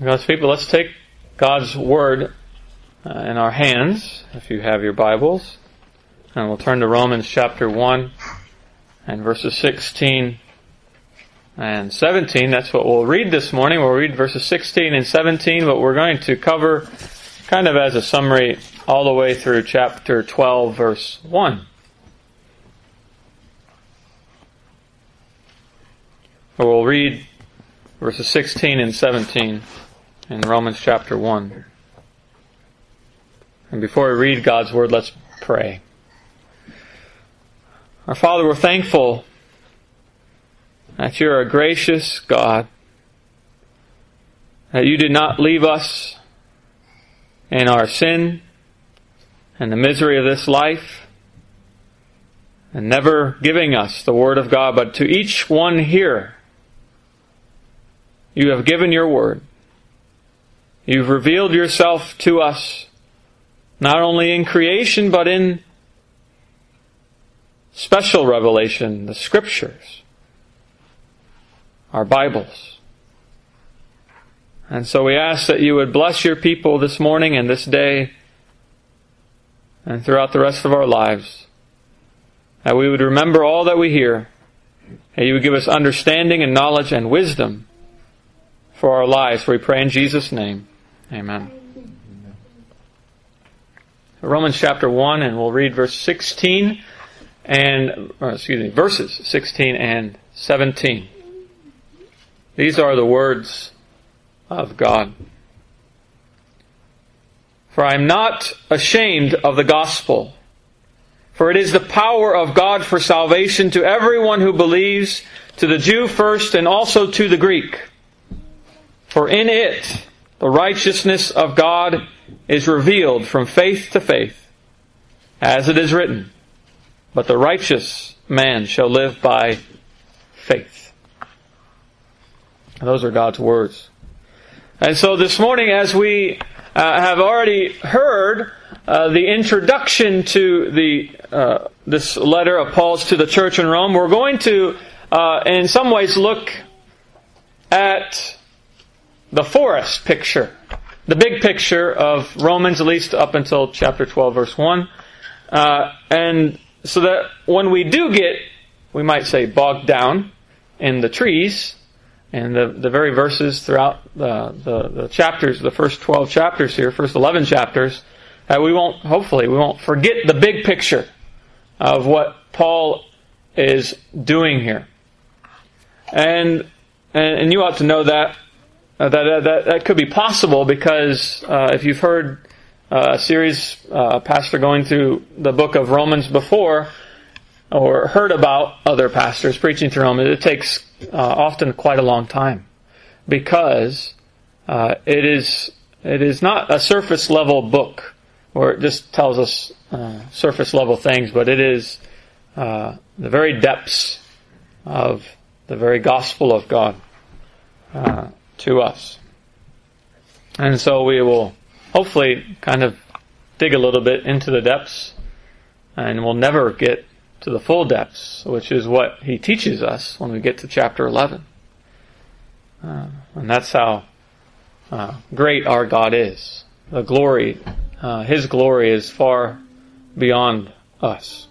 God's people, let's take God's Word in our hands, if you have your Bibles. And we'll turn to Romans chapter 1 and verses 16 and 17. That's what we'll read this morning. We'll read verses 16 and 17, but we're going to cover kind of as a summary all the way through chapter 12, verse 1. We'll read verses 16 and 17 in Romans chapter 1. And before we read God's Word, let's pray. Our Father, we're thankful that you're a gracious God, that you did not leave us in our sin and the misery of this life, and never giving us the Word of God, but to each one here, you have given your Word. You've revealed yourself to us, not only in creation, but in special revelation, the Scriptures, our Bibles. And so we ask that you would bless your people this morning and this day and throughout the rest of our lives, that we would remember all that we hear, that you would give us understanding and knowledge and wisdom for our lives. We pray in Jesus' name. Amen. Romans chapter 1, and we'll read verses 16 and 17. These are the words of God. For I am not ashamed of the gospel, for it is the power of God for salvation to everyone who believes, to the Jew first and also to the Greek. For in it the righteousness of God is revealed from faith to faith, as it is written, but the righteous man shall live by faith. And those are God's words. And so this morning, as we have already heard the introduction to this letter of Paul's to the church in Rome, we're going to, in some ways, look at the forest picture, the big picture of Romans, at least up until chapter 12, verse 1. And so that when we do get, we might say, bogged down in the trees, and the very verses throughout the chapters, the first 12 chapters here, first 11 chapters, that we won't forget the big picture of what Paul is doing here. And you ought to know that could be possible because if you've heard a series, pastor going through the book of Romans before, or heard about other pastors preaching through Romans, it takes often quite a long time because it is not a surface level book where it just tells us surface level things, but it is the very depths of the very gospel of God to us. And so we will hopefully kind of dig a little bit into the depths, and we'll never get to the full depths, which is what he teaches us when we get to chapter 11. And that's how great our God is. The glory, His glory is far beyond us.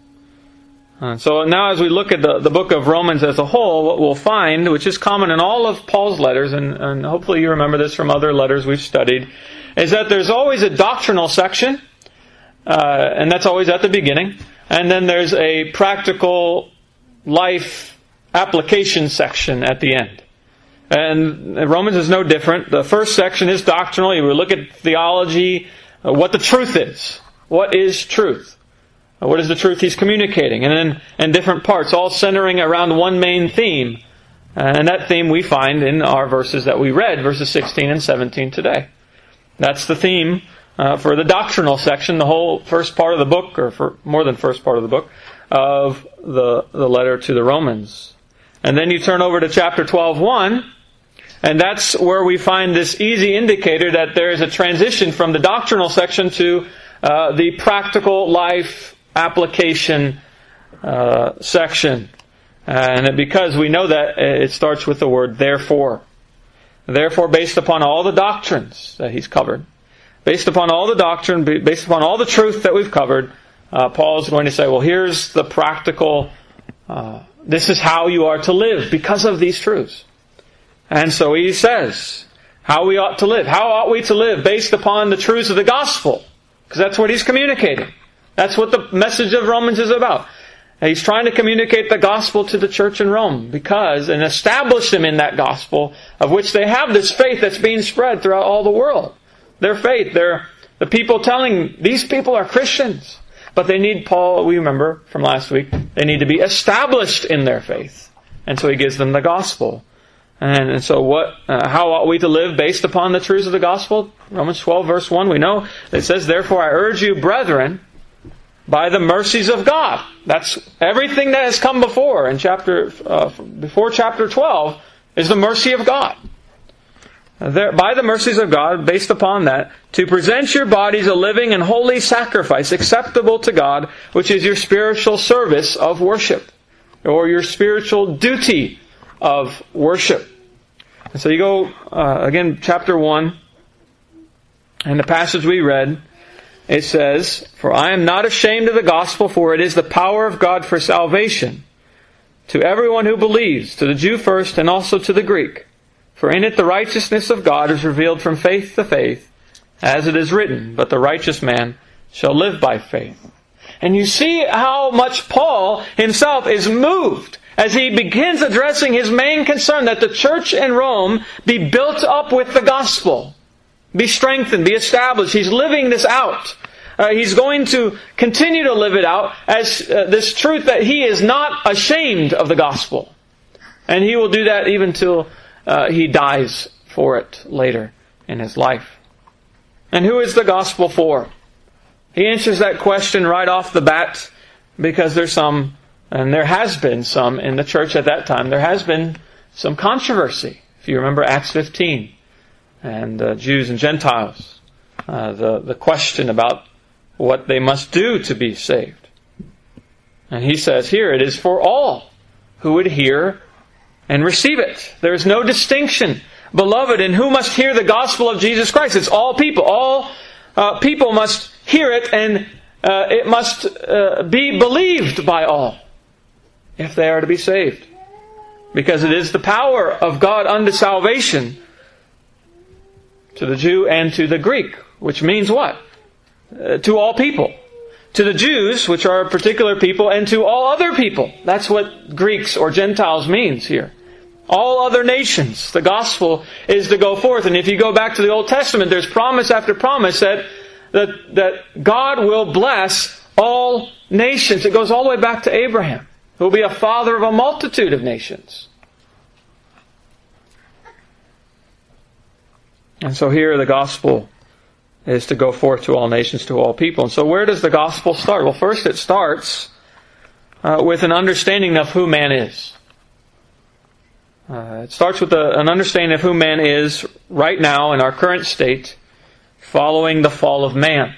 So now as we look at the book of Romans as a whole, what we'll find, which is common in all of Paul's letters, and hopefully you remember this from other letters we've studied, is that there's always a doctrinal section, and that's always at the beginning, and then there's a practical life application section at the end. And Romans is no different. The first section is doctrinal. You will look at theology, what the truth is. What is truth? What is the truth he's communicating? And then in different parts, all centering around one main theme. And that theme we find in our verses that we read, verses 16 and 17 today. That's the theme for the doctrinal section, the whole first part of the book, or for more than first part of the book, of the letter to the Romans. And then you turn over to chapter 12:1, and that's where we find this easy indicator that there is a transition from the doctrinal section to the practical life application section. And because we know that, it starts with the word therefore. Therefore, based upon all the doctrines that he's covered, based upon all the doctrine, based upon all the truth that we've covered, Paul is going to say, well, here's the practical, this is how you are to live because of these truths. And so he says how we ought to live. How ought we to live based upon the truths of the gospel? Because that's what he's communicating. That's what the message of Romans is about. And he's trying to communicate the gospel to the church in Rome and establish them in that gospel of which they have this faith that's being spread throughout all the world. Their faith, they're the people telling these people are Christians. But they need, Paul, we remember from last week, they need to be established in their faith. And so he gives them the gospel. And so how ought we to live based upon the truths of the gospel? Romans 12 verse 1, we know it says, therefore I urge you, brethren, by the mercies of God. That's everything that has come before in before chapter 12 is the mercy of God. By the mercies of God, based upon that, to present your bodies a living and holy sacrifice acceptable to God, which is your spiritual service of worship, or your spiritual duty of worship. And so you go, again, chapter 1, and the passage we read, it says, for I am not ashamed of the gospel, for it is the power of God for salvation to everyone who believes, to the Jew first and also to the Greek. For in it the righteousness of God is revealed from faith to faith, as it is written, but the righteous man shall live by faith. And you see how much Paul himself is moved as he begins addressing his main concern, that the church in Rome be built up with the gospel, be strengthened, be established. He's living this out. He's going to continue to live it out as this truth that he is not ashamed of the gospel. And he will do that even till he dies for it later in his life. And who is the gospel for? He answers that question right off the bat because there's some, and there has been some in the church at that time, there has been some controversy. If you remember Acts 15 and Jews and Gentiles, the question about what they must do to be saved. And he says here, it is for all who would hear and receive it. There is no distinction, beloved, in who must hear the gospel of Jesus Christ. It's all people. All people must hear it, and it must be believed by all if they are to be saved. Because it is the power of God unto salvation to the Jew and to the Greek, which means what? To all people. To the Jews, which are a particular people, and to all other people. That's what Greeks or Gentiles means here. All other nations. The gospel is to go forth. And if you go back to the Old Testament, there's promise after promise that God will bless all nations. It goes all the way back to Abraham, who will be a father of a multitude of nations. And so here the gospel is to go forth to all nations, to all people. And so where does the gospel start? Well, first it starts with an understanding of who man is. It starts with an understanding of who man is right now in our current state, following the fall of man.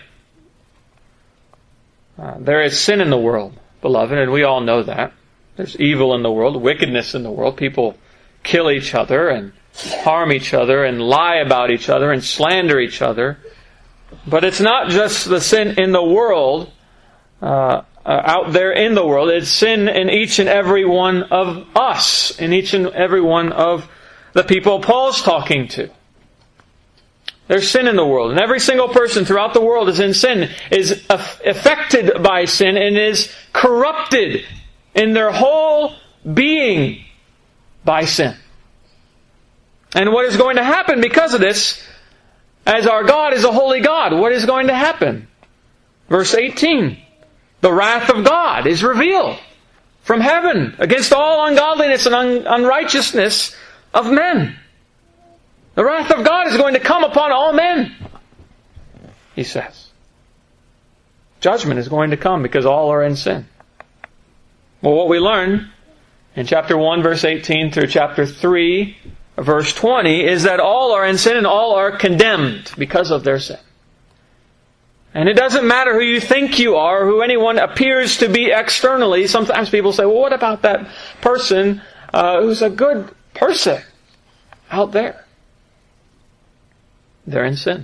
There is sin in the world, beloved, and we all know that. There's evil in the world, wickedness in the world. People kill each other and harm each other and lie about each other and slander each other. But it's not just the sin in the world, out there in the world. It's sin in each and every one of us, in each and every one of the people Paul's talking to. There's sin in the world, and every single person throughout the world is in sin, is affected by sin, and is corrupted in their whole being by sin. And what is going to happen because of this, as our God is a holy God, what is going to happen? Verse 18, the wrath of God is revealed from heaven against all ungodliness and unrighteousness of men. The wrath of God is going to come upon all men, he says. Judgment is going to come because all are in sin. Well, what we learn in chapter 1, verse 18 through chapter 3, verse 20, is that all are in sin and all are condemned because of their sin. And it doesn't matter who you think you are, or who anyone appears to be externally. Sometimes people say, well, what about that person who's a good person out there? they're in sin.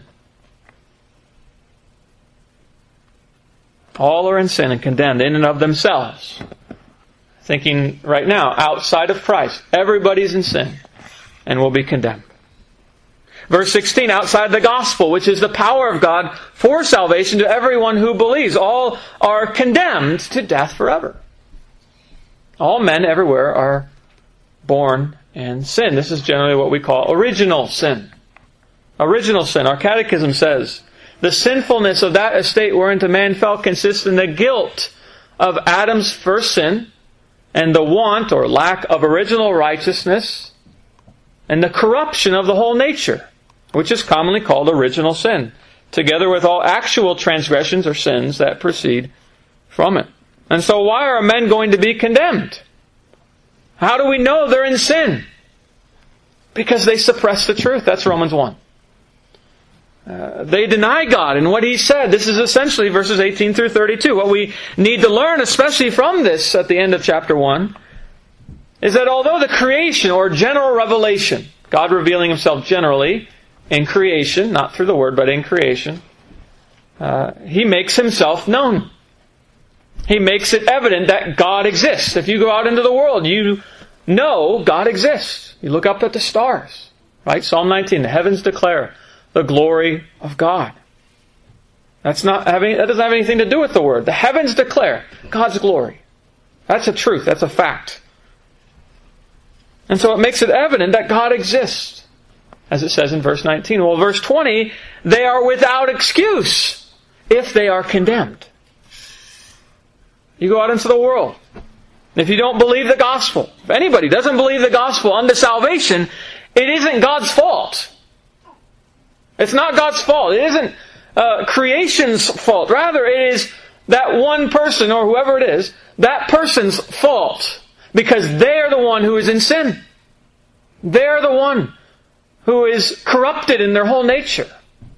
All are in sin and condemned in and of themselves. Thinking right now, outside of Christ, everybody's in sin and will be condemned. Verse 16, outside the gospel, which is the power of God for salvation to everyone who believes. All are condemned to death forever. All men everywhere are born in sin. This is generally what we call original sin. Original sin. Our catechism says, the sinfulness of that estate whereinto man fell consists in the guilt of Adam's first sin, and the want or lack of original righteousness, and the corruption of the whole nature, which is commonly called original sin, together with all actual transgressions or sins that proceed from it. And so why are men going to be condemned? How do we know they're in sin? Because they suppress the truth. That's Romans 1. They deny God and what He said. This is essentially verses 18 through 32. What we need to learn, especially from this at the end of chapter 1, is that although the creation or general revelation, God revealing Himself generally in creation, not through the Word, but in creation, He makes Himself known. He makes it evident that God exists. If you go out into the world, you know God exists. You look up at the stars, right? Psalm 19, the heavens declare the glory of God. That doesn't have anything to do with the Word. The heavens declare God's glory. That's a truth. That's a fact. And so it makes it evident that God exists, as it says in verse 19. Well, verse 20, they are without excuse if they are condemned. You go out into the world. If you don't believe the gospel, if anybody doesn't believe the gospel unto salvation, it isn't God's fault. It's not God's fault. It isn't creation's fault. Rather, it is that one person, or whoever it is, that person's fault. Because they're the one who is in sin. They're the one who is corrupted in their whole nature.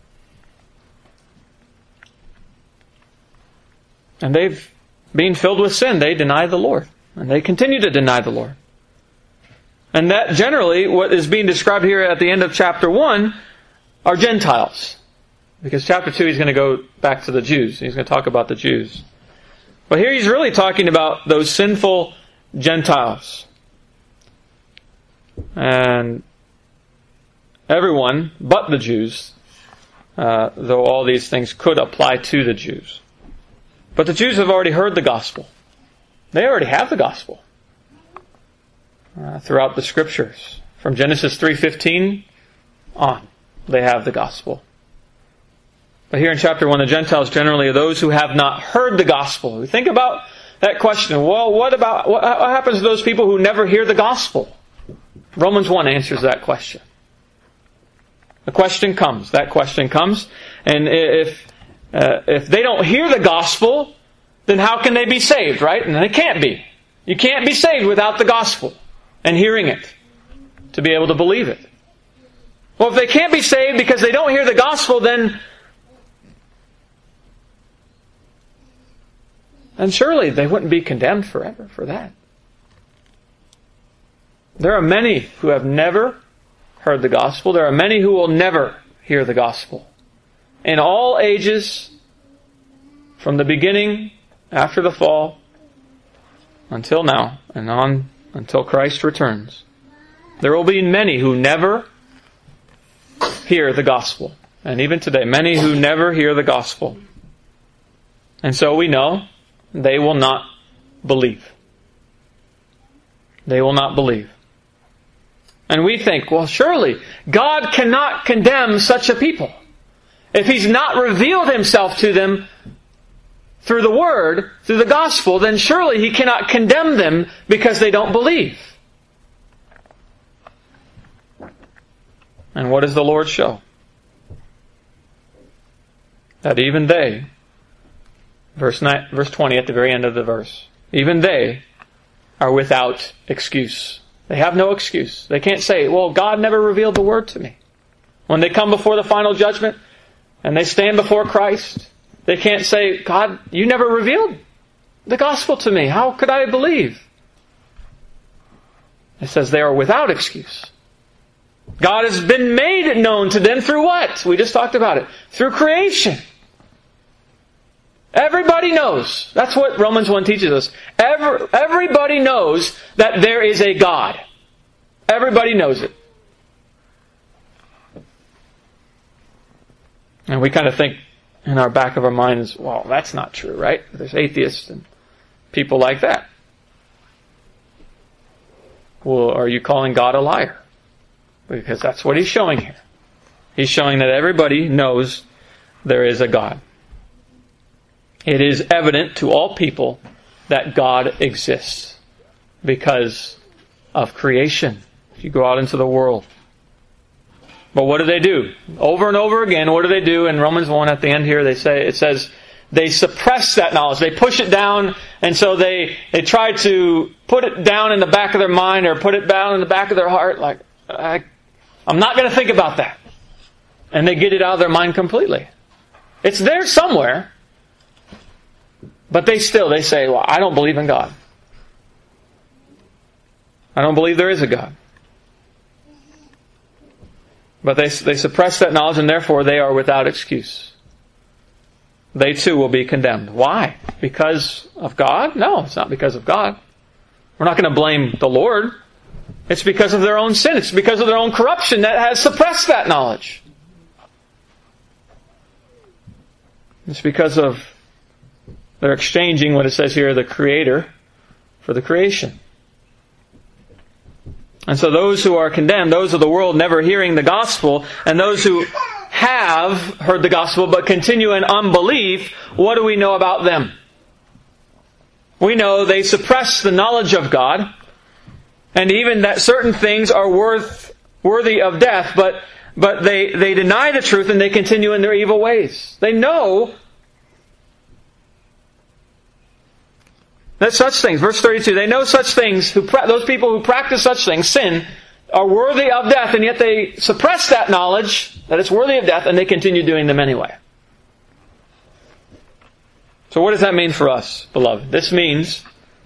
And they've been filled with sin. They deny the Lord. And they continue to deny the Lord. And that generally, what is being described here at the end of chapter 1, are Gentiles. Because chapter 2 he's going to go back to the Jews. He's going to talk about the Jews. But here he's really talking about those sinful Gentiles. And everyone but the Jews, though all these things could apply to the Jews. But the Jews have already heard the gospel. They already have the gospel. Throughout the Scriptures. From Genesis 3:15 on, they have the gospel. But here in chapter 1, the Gentiles generally are those who have not heard the gospel. We think about that question. Well, what happens to those people who never hear the gospel? Romans 1 answers that question. That question comes, and if they don't hear the gospel, then how can they be saved, right? And they can't be. You can't be saved without the gospel and hearing it to be able to believe it. Well, if they can't be saved because they don't hear the gospel, then surely they wouldn't be condemned forever for that. There are many who have never heard the gospel. There are many who will never hear the gospel. In all ages, from the beginning, after the fall, until now, and on until Christ returns, there will be many who never hear the gospel. And even today, many who never hear the gospel. And so we know they will not believe. They will not believe. And we think, well, surely God cannot condemn such a people. If He's not revealed Himself to them through the Word, through the gospel, then surely He cannot condemn them because they don't believe. And what does the Lord show? That even they, verse 20 at the very end of the verse, even they are without excuse. They have no excuse. They can't say, well, God never revealed the Word to me. When they come before the final judgment and they stand before Christ, they can't say, God, you never revealed the gospel to me. How could I believe? It says they are without excuse. God has been made known to them through what? We just talked about it. Through creation. Everybody knows. That's what Romans 1 teaches us. Everybody knows that there is a God. Everybody knows it. And we kind of think in our back of our minds, well, that's not true, right? There's atheists and people like that. Well, are you calling God a liar? Because that's what He's showing here. He's showing that everybody knows there is a God. It is evident to all people that God exists because of creation. If you go out into the world. But what do? Over and over again, what do? In Romans 1 at the end here, it says, they suppress that knowledge. They push it down, and so they try to put it down in the back of their mind or put it down in the back of their heart. Like, I'm not going to think about that. And they get it out of their mind completely. It's there somewhere. But they say, well, I don't believe in God. I don't believe there is a God. But they suppress that knowledge, and therefore they are without excuse. They too will be condemned. Why? Because of God? No, it's not because of God. We're not going to blame the Lord. It's because of their own sin. It's because of their own corruption that has suppressed that knowledge. It's because of they're exchanging what it says here, the Creator, for the creation. And so those who are condemned, those of the world never hearing the gospel, and those who have heard the gospel but continue in unbelief, what do we know about them? We know they suppress the knowledge of God, and even that certain things are worthy of death, but they deny the truth and they continue in their evil ways. They know that such things, verse 32, they know such things, those people who practice such things, sin, are worthy of death, and yet they suppress that knowledge, that it's worthy of death, and they continue doing them anyway. So what does that mean for us, beloved? This means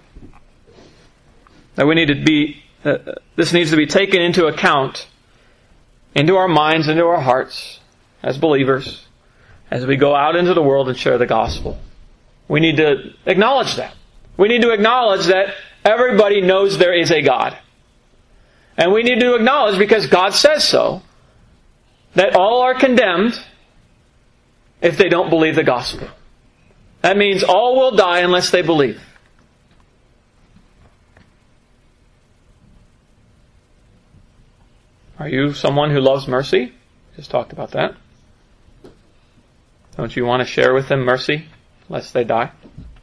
that this needs to be taken into account, into our minds, into our hearts, as believers, as we go out into the world and share the gospel. We need to acknowledge that. We need to acknowledge that everybody knows there is a God. And we need to acknowledge, because God says so, that all are condemned if they don't believe the gospel. That means all will die unless they believe. Are you someone who loves mercy? Just talked about that. Don't you want to share with them mercy lest they die?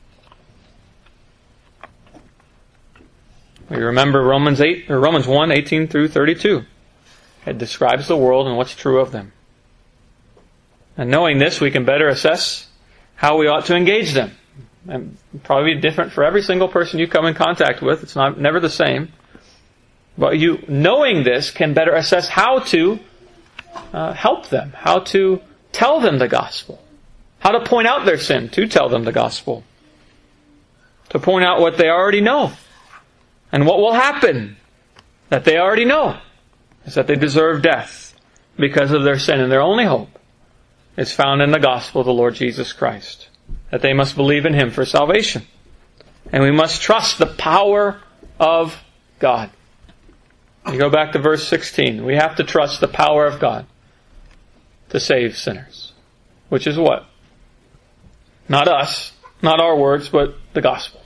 We remember Romans 1, 18 through 32. It describes the world and what's true of them. And knowing this, we can better assess how we ought to engage them. And probably different for every single person you come in contact with. It's never the same. But you, knowing this, can better assess how to help them, how to tell them the gospel, how to point out their sin to tell them the gospel, to point out what they already know. And what will happen that they already know is that they deserve death because of their sin. And their only hope is found in the gospel of the Lord Jesus Christ. That they must believe in Him for salvation. And we must trust the power of God. You go back to verse 16. We have to trust the power of God to save sinners. Which is what? Not us, not our words, but the gospel.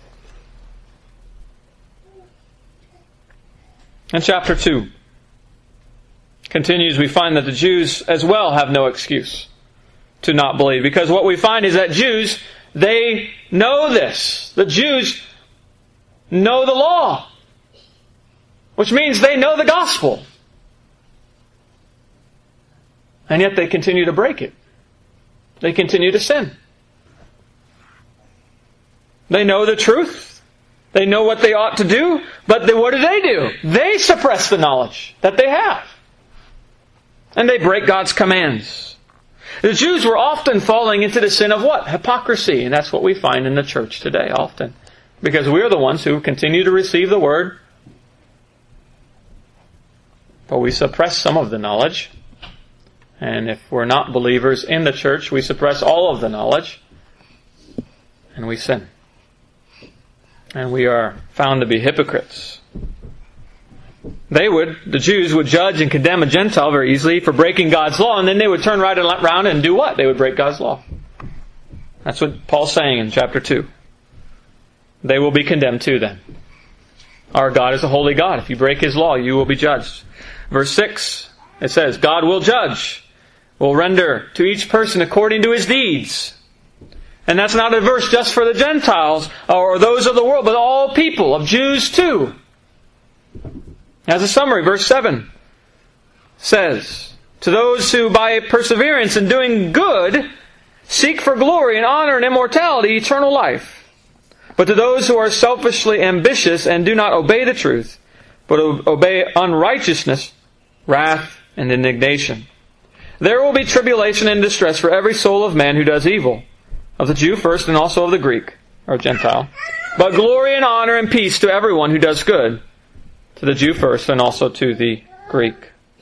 In chapter 2, continues, we find that the Jews as well have no excuse to not believe. Because what we find is that Jews, they know this. The Jews know the law. Which means they know the gospel. And yet they continue to break it. They continue to sin. They know the truth. They know what they ought to do, but what do? They suppress the knowledge that they have. And they break God's commands. The Jews were often falling into the sin of what? Hypocrisy. And that's what we find in the church today often. Because we're the ones who continue to receive the Word, But we suppress some of the knowledge. And if we're not believers in the church, we suppress all of the knowledge. And we sin. And we are found to be hypocrites. The Jews would judge and condemn a Gentile very easily for breaking God's law, and then they would turn right around and do what? They would break God's law. That's what Paul's saying in chapter 2. They will be condemned too then. Our God is a holy God. If you break His law, you will be judged. Verse 6, it says, God will judge, will render to each person according to his deeds. And that's not a verse just for the Gentiles or those of the world, but all people, of Jews too. As a summary, verse 7 says, to those who by perseverance in doing good seek for glory and honor and immortality, eternal life. But to those who are selfishly ambitious and do not obey the truth, but obey unrighteousness, wrath and indignation, there will be tribulation and distress for every soul of man who does evil, of the Jew first and also of the Greek, or Gentile. But glory and honor and peace to everyone who does good, to the Jew first and also to the Greek.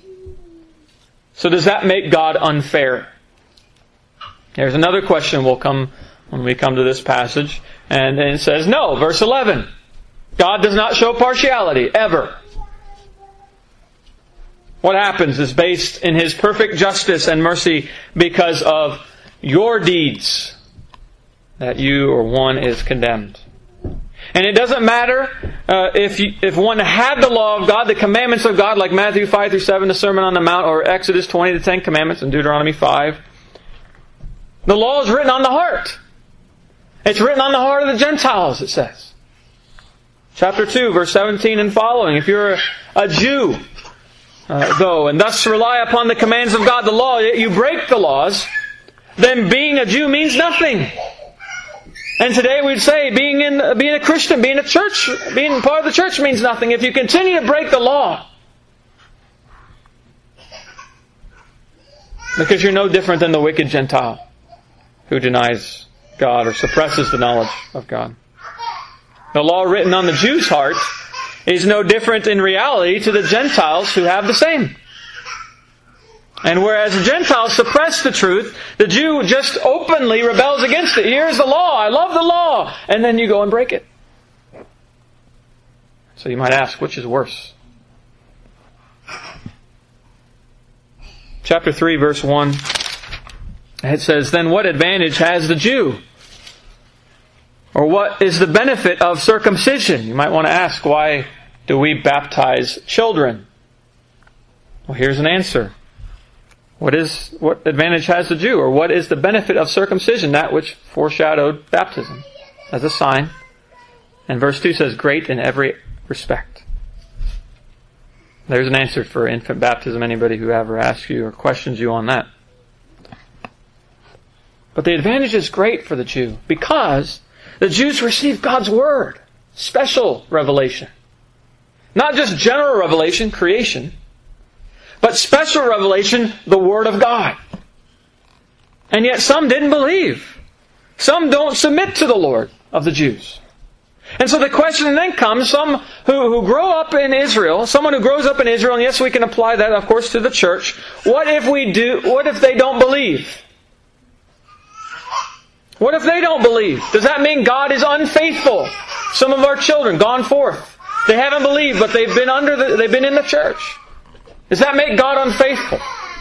So does that make God unfair? Here's another question will come when we come to this passage. And it says, no, verse 11. God does not show partiality, ever. What happens is based in His perfect justice and mercy because of your deeds that you or one is condemned. And it doesn't matter if one had the law of God, the commandments of God, like Matthew 5 through 7, the Sermon on the Mount, or Exodus 20, the 10 Commandments, and Deuteronomy 5. The law is written on the heart. It's written on the heart of the Gentiles, it says. Chapter 2, verse 17 and following. If you're a Jew, though, and thus rely upon the commands of God, the law, yet you break the laws, then being a Jew means nothing. And today we'd say being a Christian, being a church, being part of the church means nothing if you continue to break the law. Because you're no different than the wicked Gentile who denies God or suppresses the knowledge of God. The law written on the Jew's heart is no different in reality to the Gentiles who have the same. And whereas the Gentiles suppress the truth, the Jew just openly rebels against it. Here's the law. I love the law. And then you go and break it. So you might ask, which is worse? Chapter 3, verse 1. It says, then what advantage has the Jew? Or what is the benefit of circumcision? You might want to ask, why do we baptize children? Well, here's an answer. What advantage has the Jew? Or what is the benefit of circumcision? That which foreshadowed baptism as a sign. And verse 2 says, great in every respect. There's an answer for infant baptism. Anybody who ever asks you or questions you on that. But the advantage is great for the Jew because the Jews receive God's Word. Special revelation. Not just general revelation, creation. But special revelation, the Word of God. And yet some didn't believe. Some don't submit to the Lord of the Jews. And so the question then comes, some who grow up in Israel, someone who grows up in Israel, and yes, we can apply that, of course, to the church. What if they don't believe? What if they don't believe? Does that mean God is unfaithful? Some of our children gone forth. They haven't believed, but they've been in the church. Does that make God unfaithful?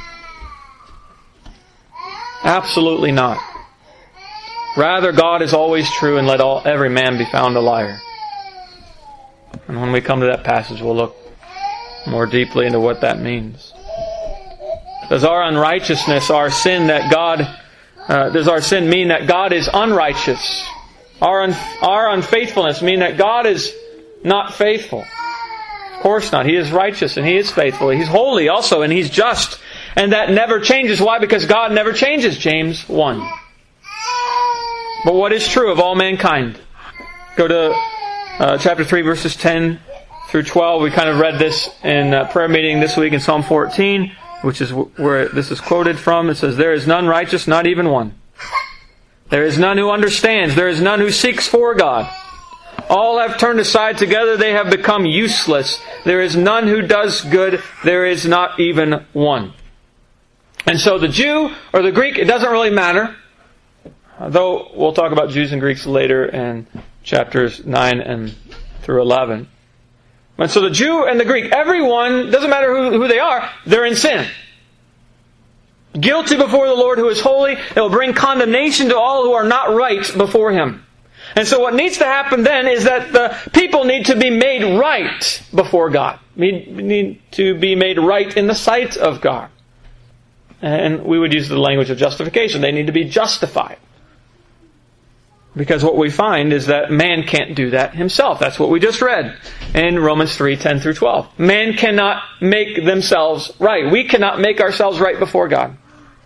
Absolutely not. Rather, God is always true, and let every man be found a liar. And when we come to that passage, we'll look more deeply into what that means. Does our unrighteousness, our sin does our sin mean that God is unrighteous? Our unfaithfulness mean that God is not faithful? Of course not. He is righteous and He is faithful. He's holy also and He's just. And that never changes. Why? Because God never changes. James 1. But what is true of all mankind? Go to chapter 3 verses 10 through 12. We kind of read this in a prayer meeting this week in Psalm 14, which is where this is quoted from. It says, there is none righteous, not even one. There is none who understands. There is none who seeks for God. All have turned aside together, they have become useless. There is none who does good, there is not even one. And so the Jew or the Greek, it doesn't really matter. Though we'll talk about Jews and Greeks later in chapters 9 and through 11. And so the Jew and the Greek, everyone, doesn't matter who they are, they're in sin. Guilty before the Lord who is holy. It will bring condemnation to all who are not right before Him. And so what needs to happen then is that the people need to be made right before God. Need to be made right in the sight of God. And we would use the language of justification. They need to be justified. Because what we find is that man can't do that himself. That's what we just read in Romans 3:10 through 12. Man cannot make themselves right. We cannot make ourselves right before God.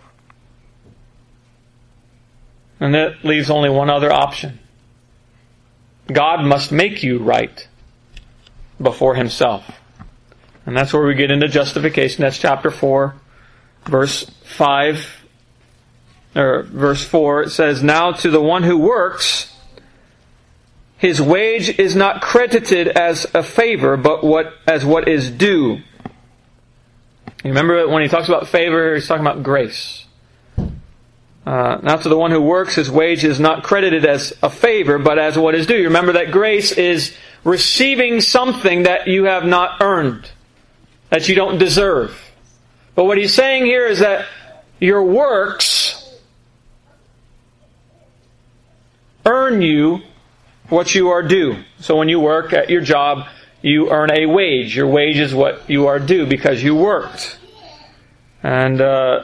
And that leaves only one other option. God must make you right before Himself. And that's where we get into justification. That's chapter 4, verse 5. Or verse 4, it says, "Now to the one who works, his wage is not credited as a favor, but as what is due." You remember when he talks about favor, he's talking about grace. Now to the one who works, his wage is not credited as a favor, but as what is due. You remember that grace is receiving something that you have not earned, that you don't deserve. But what he's saying here is that your works earn you what you are due. So when you work at your job, you earn a wage. Your wage is what you are due because you worked. And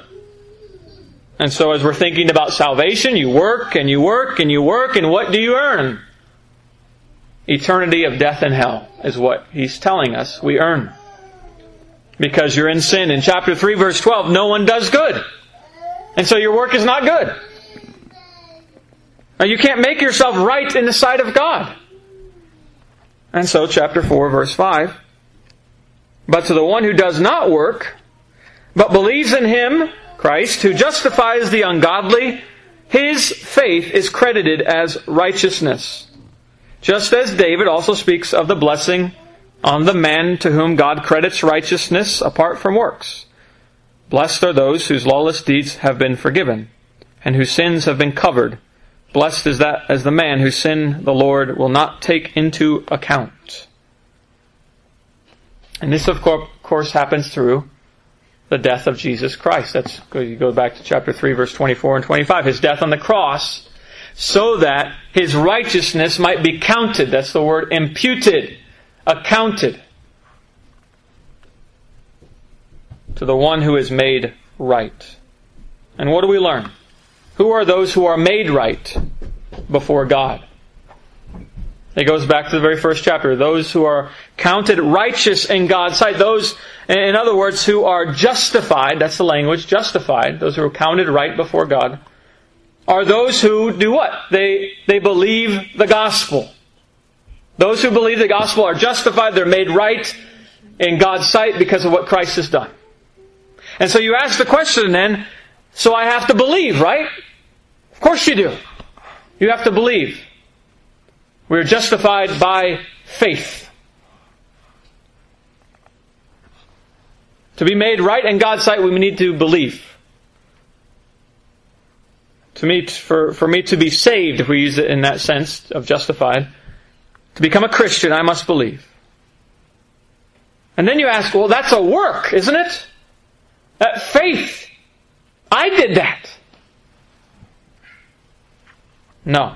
so as we're thinking about salvation, you work and you work and you work, and what do you earn? Eternity of death and hell is what he's telling us we earn. Because you're in sin. In chapter 3, verse 12, no one does good. And so your work is not good. Now you can't make yourself right in the sight of God. And so chapter 4, verse 5, "But to the one who does not work, but believes in Him," Christ, "who justifies the ungodly, his faith is credited as righteousness. Just as David also speaks of the blessing on the man to whom God credits righteousness apart from works. Blessed are those whose lawless deeds have been forgiven, and whose sins have been covered. Blessed is the man whose sin the Lord will not take into account." And this, of course, happens through the death of Jesus Christ. You go back to chapter 3, verse 24 and 25. His death on the cross, so that His righteousness might be counted. That's the word imputed. Accounted. To the one who is made right. And what do we learn? Who are those who are made right before God? It goes back to the very first chapter. Those who are counted righteous in God's sight. Those, in other words, who are justified. That's the language, justified. Those who are counted right before God are those who do what? They believe the gospel. Those who believe the gospel are justified. They're made right in God's sight because of what Christ has done. And so you ask the question then, so I have to believe, right? Of course you do. You have to believe. We are justified by faith. To be made right in God's sight, we need to believe. For me to be saved, if we use it in that sense of justified, to become a Christian, I must believe. And then you ask, well, that's a work, isn't it? That faith. I did that. No.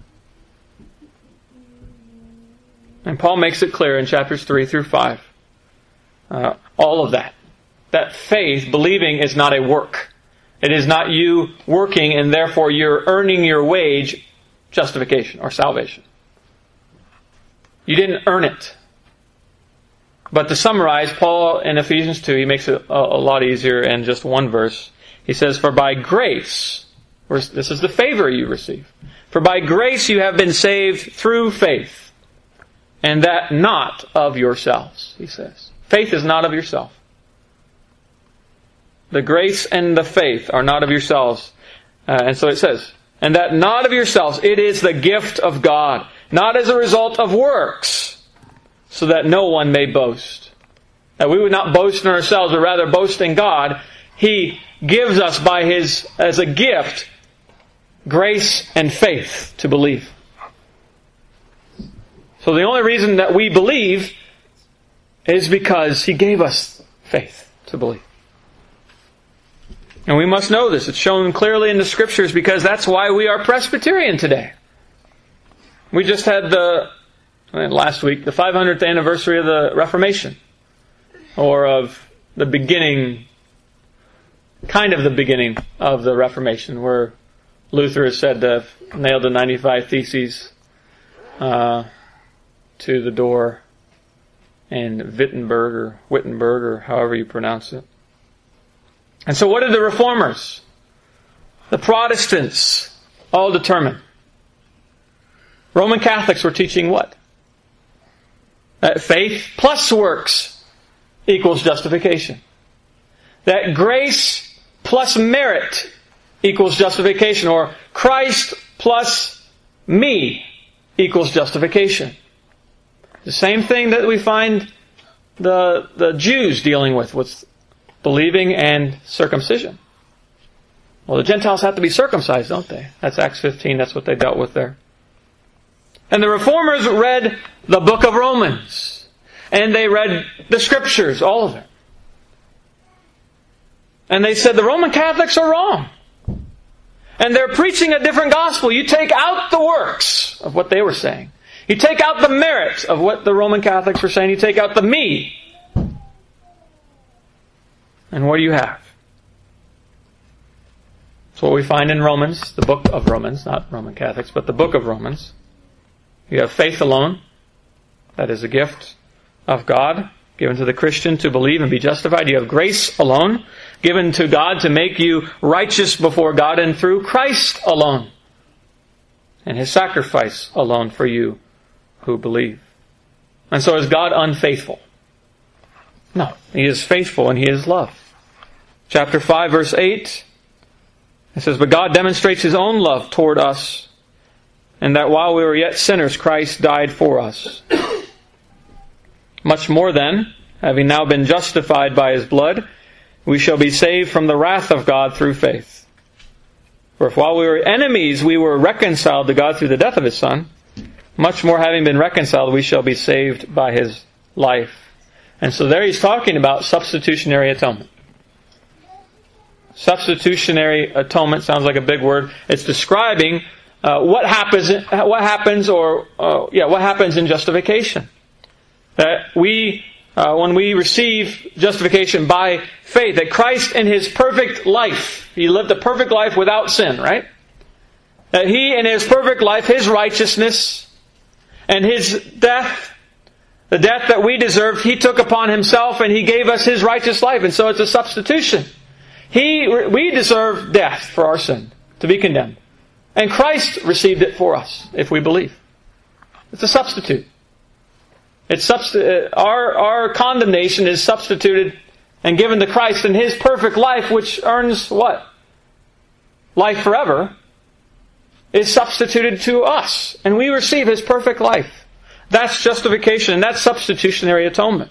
And Paul makes it clear in chapters 3 through 5. All of that. That faith, believing, is not a work. It is not you working and therefore you're earning your wage, justification or salvation. You didn't earn it. But to summarize, Paul in Ephesians 2, he makes it a lot easier in just one verse. He says, "For by grace," this is the favor you receive, "for by grace you have been saved through faith, and that not of yourselves," he says. Faith is not of yourself. The grace and the faith are not of yourselves. And so it says, "And that not of yourselves, it is the gift of God." not as a result of works, so that no one may boast. That we would not boast in ourselves, but rather boast in God. He gives us as a gift, grace and faith to believe. So the only reason that we believe is because He gave us faith to believe. And we must know this. It's shown clearly in the Scriptures because that's why we are Presbyterian today. We just had last week, the 500th anniversary of the Reformation. Or of the beginning, kind of the beginning of the Reformation, where Luther is said to have nailed the 95 Theses to the door in Wittenberg, or however you pronounce it. And so what did the Reformers, the Protestants, all determine? Roman Catholics were teaching what? That faith plus works equals justification. That grace plus merit equals justification. Or Christ plus me equals justification. The same thing that we find the Jews dealing with believing and circumcision. Well, the Gentiles have to be circumcised, don't they? That's Acts 15. That's what they dealt with there. And the Reformers read the book of Romans. And they read the Scriptures, all of it. And they said the Roman Catholics are wrong. And they're preaching a different gospel. You take out the works of what they were saying. You take out the merit of what the Roman Catholics were saying. You take out the me. And what do you have? It's what we find in Romans, the book of Romans, not Roman Catholics, but the book of Romans. You have faith alone. That is a gift of God given to the Christian to believe and be justified. You have grace alone, given to God to make you righteous before God and through Christ alone. And His sacrifice alone for you who believe. And so is God unfaithful? No. He is faithful and He is love. Chapter 5, verse 8, it says, "But God demonstrates His own love toward us, and that while we were yet sinners, Christ died for us. Much more then, having now been justified by His blood, we shall be saved from the wrath of God through faith. For if while we were enemies, we were reconciled to God through the death of His Son, much more having been reconciled, we shall be saved by His life." And so there he's talking about substitutionary atonement. Substitutionary atonement sounds like a big word. It's describing what happens in justification. That we, when we receive justification by faith, that Christ in His perfect life, He lived a perfect life without sin, right? That He in His perfect life, His righteousness, and His death, the death that we deserved, He took upon Himself and He gave us His righteous life. And so it's a substitution. We deserve death for our sin, to be condemned. And Christ received it for us, if we believe. It's a substitute. Our condemnation is substituted and given to Christ in His perfect life, which earns what? Life forever, is substituted to us. And we receive His perfect life. That's justification, and that's substitutionary atonement.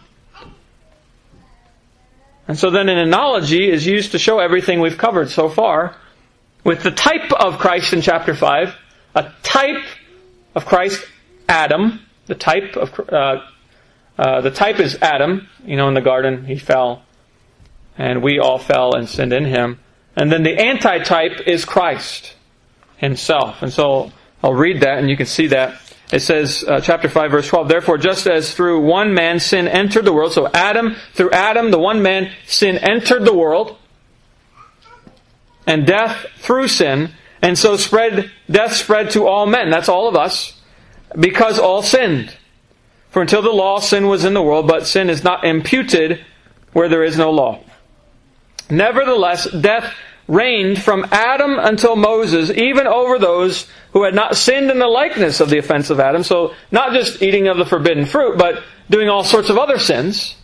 And so then an analogy is used to show everything we've covered so far with the type of Christ in chapter 5, a type of Christ, Adam. The type is Adam. You know, in the garden he fell, and we all fell and sinned in him. And then the antitype is Christ Himself. And so I'll read that, and you can see that. It says, chapter 5, verse 12, "Therefore, just as through one man sin entered the world," so through Adam, the one man, sin entered the world, and death through sin, and so death spread to all men, that's all of us, because all sinned. For until the law, sin was in the world, but sin is not imputed where there is no law. Nevertheless, death reigned from Adam until Moses, even over those who had not sinned in the likeness of the offense of Adam. So not just eating of the forbidden fruit, but doing all sorts of other sins.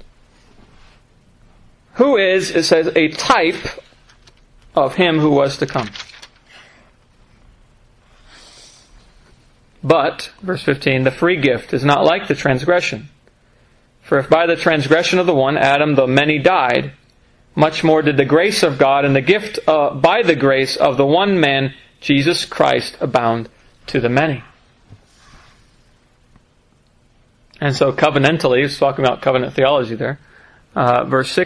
Who is, it says, a type of Him who was to come. But, verse 15, the free gift is not like the transgression. For if by the transgression of the one, Adam, the many died, much more did the grace of God and the gift by the grace of the one man, Jesus Christ, abound to the many. And so covenantally, he's talking about covenant theology there, verse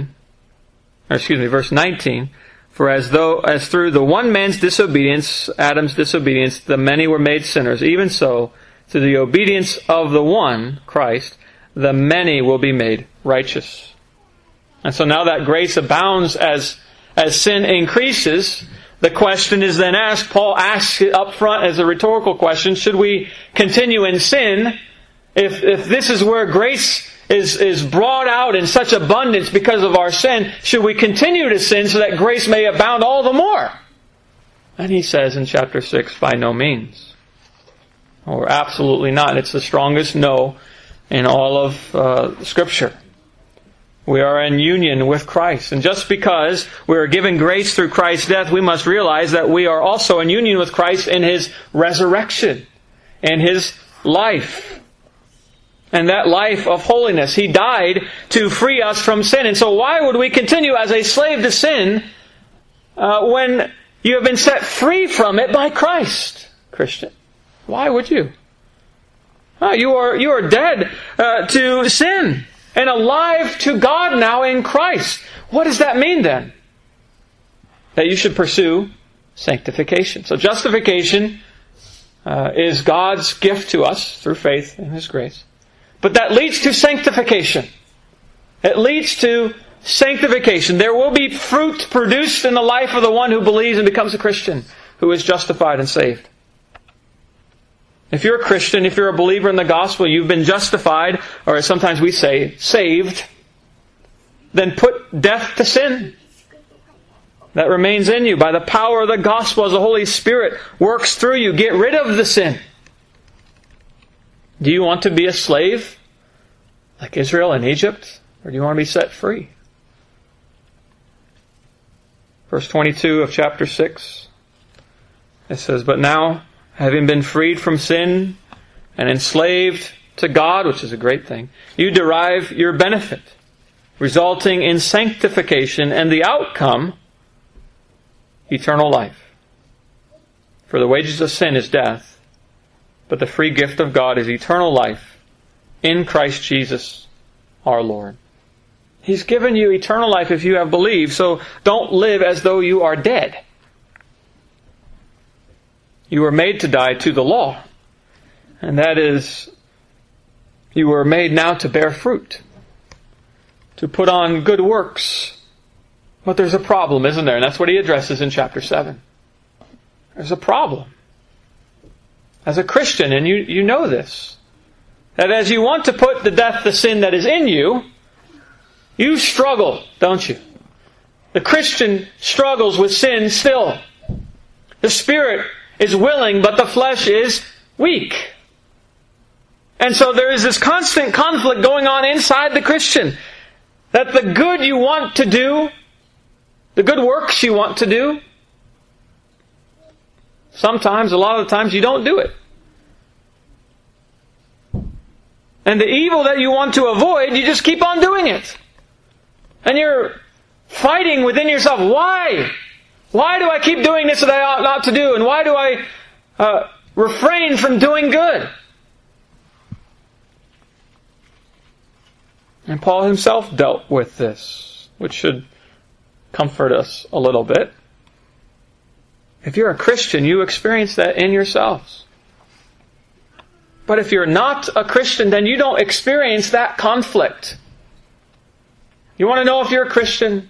19, for as through the one man's disobedience, Adam's disobedience, the many were made sinners, even so, through the obedience of the one, Christ, the many will be made righteous. And so now that grace abounds as sin increases, the question is then asked, Paul asks it up front as a rhetorical question, should we continue in sin if this is where grace is brought out in such abundance because of our sin? Should we continue to sin so that grace may abound all the more? And he says in chapter 6, by no means. Or absolutely not. It's the strongest no in all of Scripture. We are in union with Christ. And just because we are given grace through Christ's death, we must realize that we are also in union with Christ in His resurrection, in His life. And that life of holiness. He died to free us from sin. And so why would we continue as a slave to sin when you have been set free from it by Christ, Christian? Why would you? You are dead to sin and alive to God now in Christ. What does that mean then? That you should pursue sanctification. So justification is God's gift to us through faith in His grace. But that leads to sanctification. It leads to sanctification. There will be fruit produced in the life of the one who believes and becomes a Christian, who is justified and saved. If you're a Christian, if you're a believer in the gospel, you've been justified, or as sometimes we say, saved, then put death to sin that remains in you by the power of the gospel as the Holy Spirit works through you. Get rid of the sin. Do you want to be a slave like Israel in Egypt? Or do you want to be set free? Verse 22 of chapter 6. It says, but now, having been freed from sin and enslaved to God, which is a great thing, you derive your benefit, resulting in sanctification and the outcome, eternal life. For the wages of sin is death, but the free gift of God is eternal life in Christ Jesus our Lord. He's given you eternal life if you have believed, so don't live as though you are dead. You were made to die to the law. And that is, you were made now to bear fruit, to put on good works. But there's a problem, isn't there? And that's what he addresses in chapter 7. There's a problem. As a Christian, and you know this, that as you want to put to death the sin that is in you, you struggle, don't you? The Christian struggles with sin still. The Spirit is willing, but the flesh is weak. And so there is this constant conflict going on inside the Christian. That the good you want to do, the good works you want to do, sometimes, a lot of the times, you don't do it. And the evil that you want to avoid, you just keep on doing it. And you're fighting within yourself. Why? Why do I keep doing this that I ought not to do? And why do I refrain from doing good? And Paul himself dealt with this, which should comfort us a little bit. If you're a Christian, you experience that in yourselves. But if you're not a Christian, then you don't experience that conflict. You want to know if you're a Christian?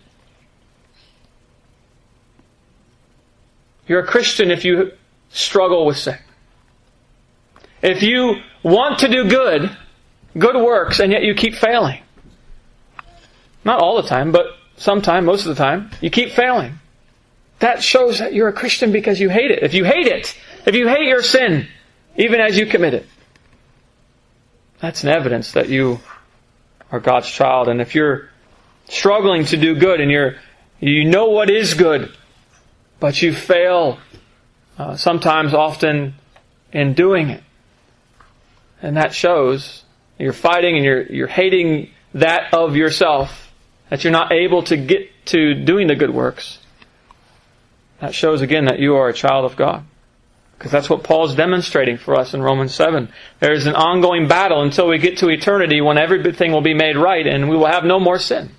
You're a Christian if you struggle with sin. If you want to do good works, and yet you keep failing. Not all the time, but sometime, most of the time, you keep failing. That shows that you're a Christian because you hate it. If you hate it, if you hate your sin, even as you commit it, that's an evidence that you are God's child. And if you're struggling to do good and you know what is good, but you fail, sometimes, often, in doing it. And that shows you're fighting and you're hating that of yourself, that you're not able to get to doing the good works. That shows again that you are a child of God. Because that's what Paul's demonstrating for us in Romans 7. There is an ongoing battle until we get to eternity when everything will be made right and we will have no more sin.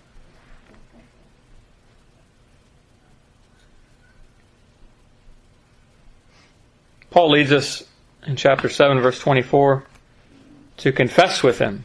Paul leads us in chapter 7, verse 24, to confess with him.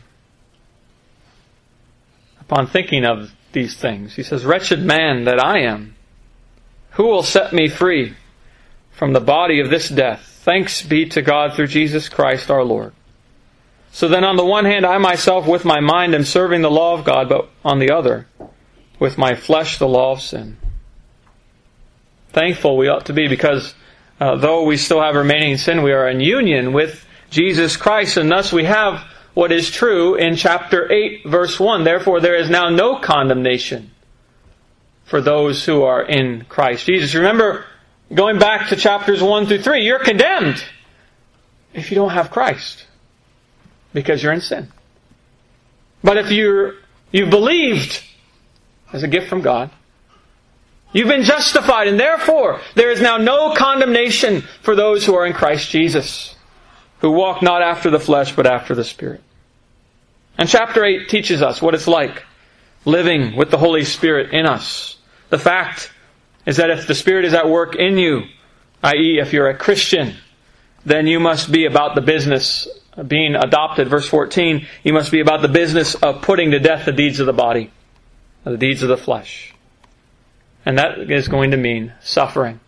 Upon thinking of these things, he says, "Wretched man that I am, who will set me free from the body of this death? Thanks be to God through Jesus Christ our Lord. So then on the one hand, I myself with my mind am serving the law of God, but on the other, with my flesh, the law of sin." Thankful we ought to be because though we still have remaining sin, we are in union with Jesus Christ, and thus we have what is true in chapter 8, verse 1. "Therefore there is now no condemnation for those who are in Christ Jesus." Remember, going back to chapters 1 through 3, you're condemned if you don't have Christ, because you're in sin. But if you've believed as a gift from God, you've been justified, and therefore there is now no condemnation for those who are in Christ Jesus, who walk not after the flesh, but after the Spirit. And chapter 8 teaches us what it's like living with the Holy Spirit in us. The fact is that if the Spirit is at work in you, i.e. if you're a Christian, then you must be about the business of being adopted. Verse 14, you must be about the business of putting to death the deeds of the body, the deeds of the flesh. And that is going to mean suffering.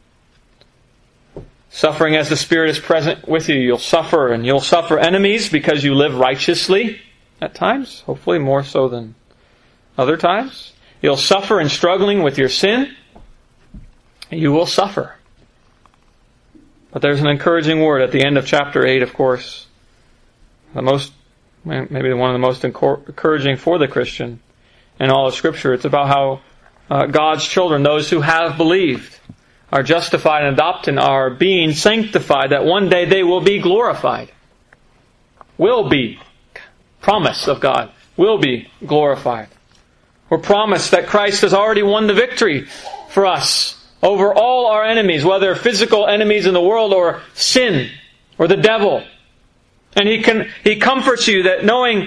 Suffering as the Spirit is present with you. You'll suffer, and you'll suffer enemies because you live righteously at times, hopefully more so than other times. You'll suffer in struggling with your sin. You will suffer. But there's an encouraging word at the end of chapter 8, of course. Maybe one of the most encouraging for the Christian in all of Scripture. It's about how God's children, those who have believed, are justified and adopted, are being sanctified, that one day they will be glorified. Will be. Promise of God. Will be glorified. We're promised that Christ has already won the victory for us over all our enemies, whether physical enemies in the world or sin or the devil. And He comforts you that knowing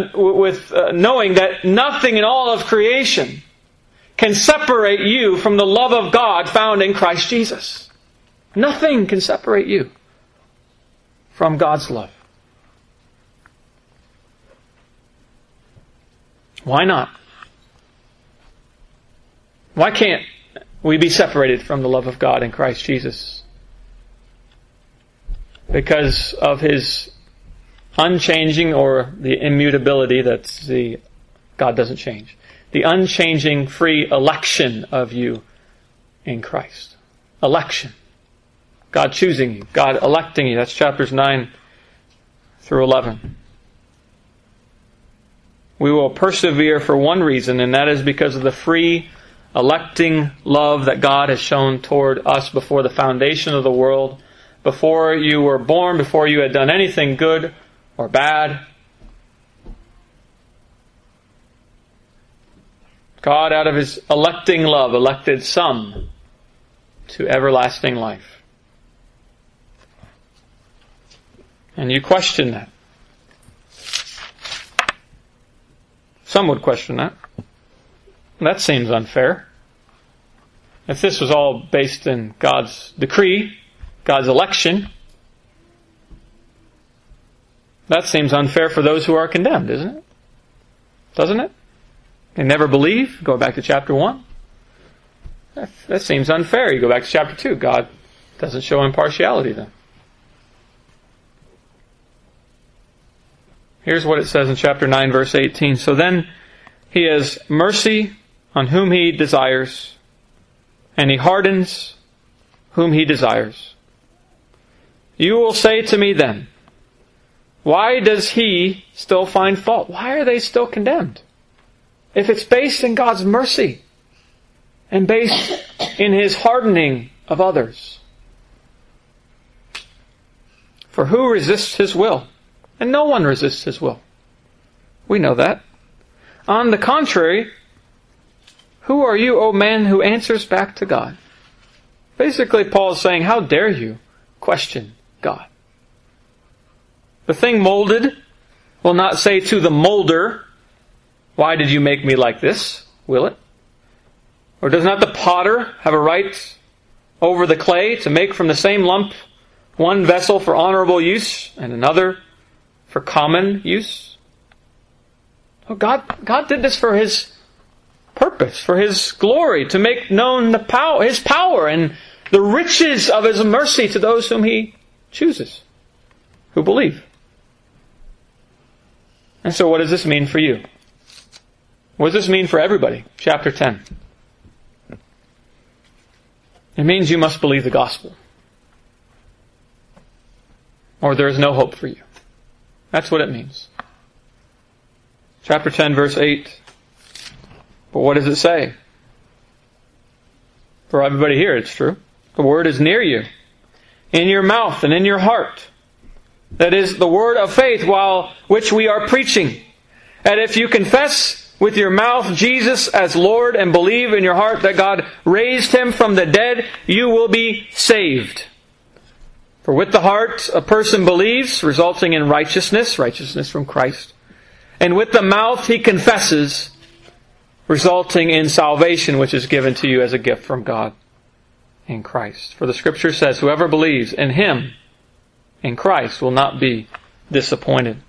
that nothing in all of creation can separate you from the love of God found in Christ Jesus. Nothing can separate you from God's love. Why not? Why can't we be separated from the love of God in Christ Jesus? Because of His unchanging, or the immutability, God doesn't change. The unchanging free election of you in Christ. Election. God choosing you. God electing you. That's chapters 9 through 11. We will persevere for one reason, and that is because of the free electing love that God has shown toward us before the foundation of the world, before you were born, before you had done anything good or bad. God, out of His electing love, elected some to everlasting life. And you question that. Some would question that. That seems unfair. If this was all based in God's decree, God's election, that seems unfair for those who are condemned, isn't it? Doesn't it? They never believe. Go back to chapter 1. That seems unfair. You go back to chapter 2. God doesn't show impartiality then. Here's what it says in chapter 9, verse 18. So then He has mercy on whom He desires, and He hardens whom He desires. You will say to me then, why does He still find fault? Why are they still condemned? If it's based in God's mercy and based in His hardening of others. For who resists His will? And no one resists His will. We know that. On the contrary, who are you, O man, who answers back to God? Basically, Paul is saying, how dare you question God? The thing molded will not say to the molder, why did you make me like this? Will it? Or does not the potter have a right over the clay to make from the same lump one vessel for honorable use and another for common use? Oh, God did this for His purpose, for His glory, to make known His power and the riches of His mercy to those whom He chooses, who believe. And so what does this mean for you? What does this mean for everybody? Chapter 10. It means you must believe the gospel, or there is no hope for you. That's what it means. Chapter 10, verse 8. But what does it say? For everybody here, it's true. The word is near you, in your mouth and in your heart. That is the word of faith which we are preaching. And if you confess with your mouth Jesus as Lord and believe in your heart that God raised Him from the dead, you will be saved. For with the heart a person believes, resulting in righteousness from Christ. And with the mouth he confesses, resulting in salvation, which is given to you as a gift from God in Christ. For the Scripture says, whoever believes in Him, in Christ, will not be disappointed.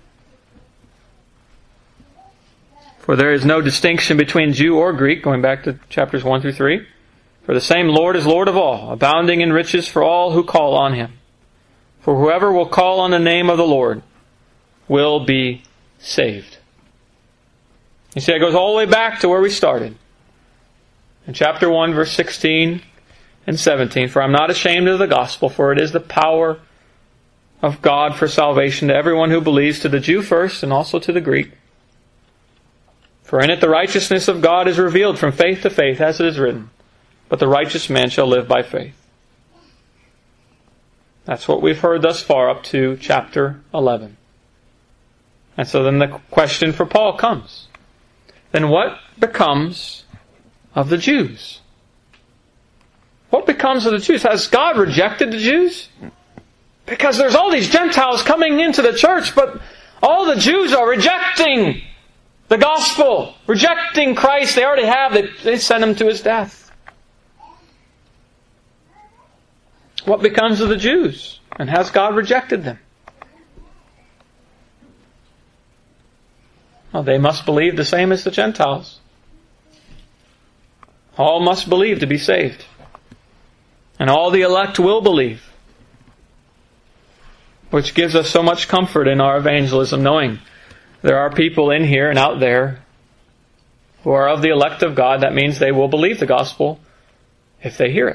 For there is no distinction between Jew or Greek, going back to chapters 1 through 3. For the same Lord is Lord of all, abounding in riches for all who call on Him. For whoever will call on the name of the Lord will be saved. You see, it goes all the way back to where we started. In chapter 1, verse 16 and 17. For I am not ashamed of the gospel, for it is the power of God for salvation to everyone who believes, to the Jew first and also to the Greek. For in it the righteousness of God is revealed from faith to faith, as it is written, but the righteous man shall live by faith. That's what we've heard thus far up to chapter 11. And so then the question for Paul comes. Then what becomes of the Jews? What becomes of the Jews? Has God rejected the Jews? Because there's all these Gentiles coming into the church, but all the Jews are rejecting the gospel, rejecting Christ. They already have. They sent Him to His death. What becomes of the Jews? And has God rejected them? Well, they must believe the same as the Gentiles. All must believe to be saved. And all the elect will believe. Which gives us so much comfort in our evangelism, knowing there are people in here and out there who are of the elect of God. That means they will believe the gospel if they hear it.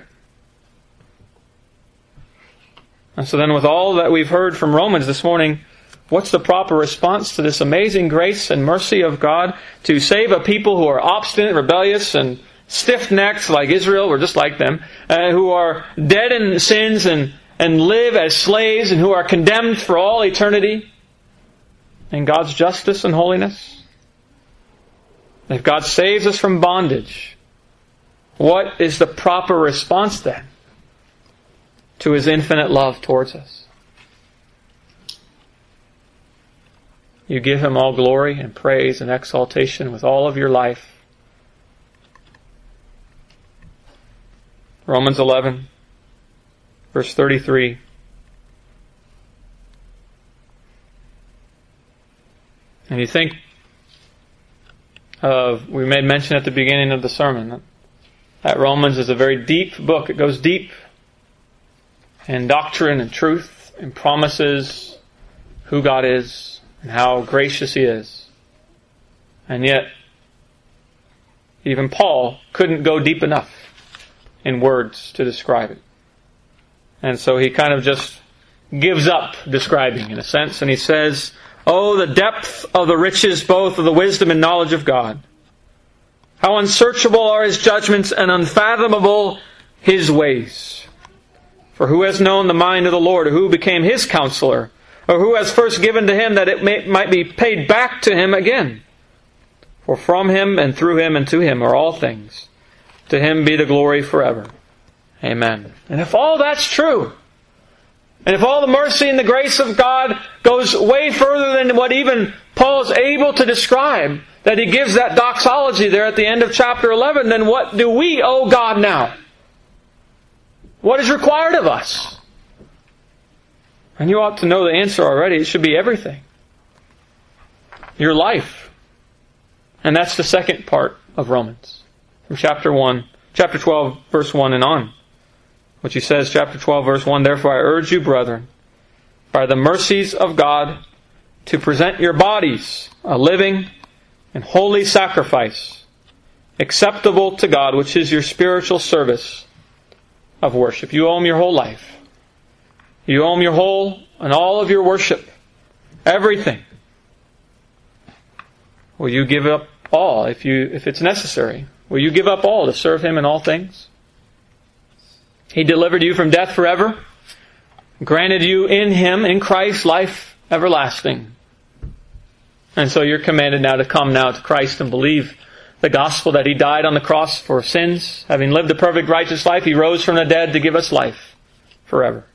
And so then with all that we've heard from Romans this morning, what's the proper response to this amazing grace and mercy of God to save a people who are obstinate, rebellious, and stiff-necked like Israel? We're just like them. Who are dead in sins and live as slaves, and who are condemned for all eternity in God's justice and holiness? If God saves us from bondage, what is the proper response then to His infinite love towards us? You give Him all glory and praise and exaltation with all of your life. Romans 11, verse 33. And you think we made mention at the beginning of the sermon that Romans is a very deep book. It goes deep in doctrine and truth and promises who God is and how gracious He is. And yet, even Paul couldn't go deep enough in words to describe it. And so he kind of just gives up describing, in a sense, and he says, "Oh, the depth of the riches both of the wisdom and knowledge of God! How unsearchable are His judgments and unfathomable His ways! For who has known the mind of the Lord, or who became His counselor, or who has first given to Him that it might be paid back to Him again? For from Him and through Him and to Him are all things. To Him be the glory forever. Amen. And if all that's true, and if all the mercy and the grace of God goes way further than what even Paul's able to describe, that he gives that doxology there at the end of chapter 11, then what do we owe God now? What is required of us? And you ought to know the answer already. It should be everything. Your life. And that's the second part of Romans. From chapter 12, verse 1 and on. Which he says, chapter 12, verse 1, Therefore I urge you, brethren, by the mercies of God, to present your bodies a living and holy sacrifice, acceptable to God, which is your spiritual service of worship. You owe Him your whole life. You owe Him your whole and all of your worship. Everything. Will you give up all if it's necessary? Will you give up all to serve Him in all things? He delivered you from death forever, granted you in Him, in Christ, life everlasting. And so you're commanded now to come now to Christ and believe the gospel that He died on the cross for sins. Having lived a perfect righteous life, He rose from the dead to give us life forever.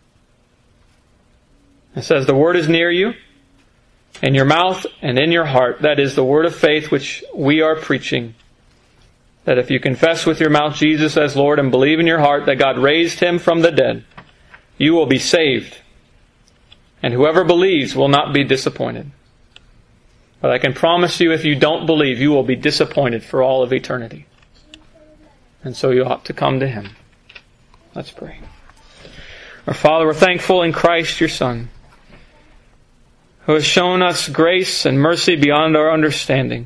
It says the word is near you, in your mouth and in your heart. That is the word of faith which we are preaching. That if you confess with your mouth Jesus as Lord and believe in your heart that God raised Him from the dead, you will be saved. And whoever believes will not be disappointed. But I can promise you, if you don't believe, you will be disappointed for all of eternity. And so you ought to come to Him. Let's pray. Our Father, we're thankful in Christ, your Son, who has shown us grace and mercy beyond our understanding.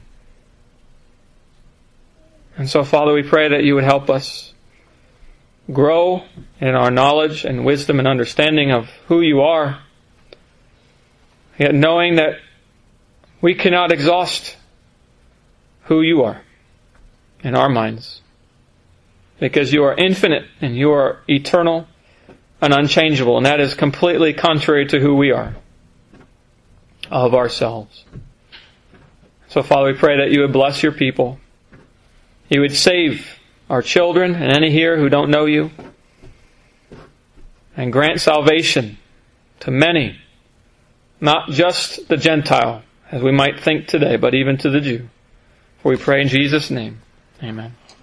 And so, Father, we pray that you would help us grow in our knowledge and wisdom and understanding of who you are, yet knowing that we cannot exhaust who you are in our minds, because you are infinite and you are eternal and unchangeable, and that is completely contrary to who we are of ourselves. So, Father, we pray that you would bless your people. You would save our children and any here who don't know you, and grant salvation to many, not just the Gentile, as we might think today, but even to the Jew. For we pray in Jesus' name. Amen.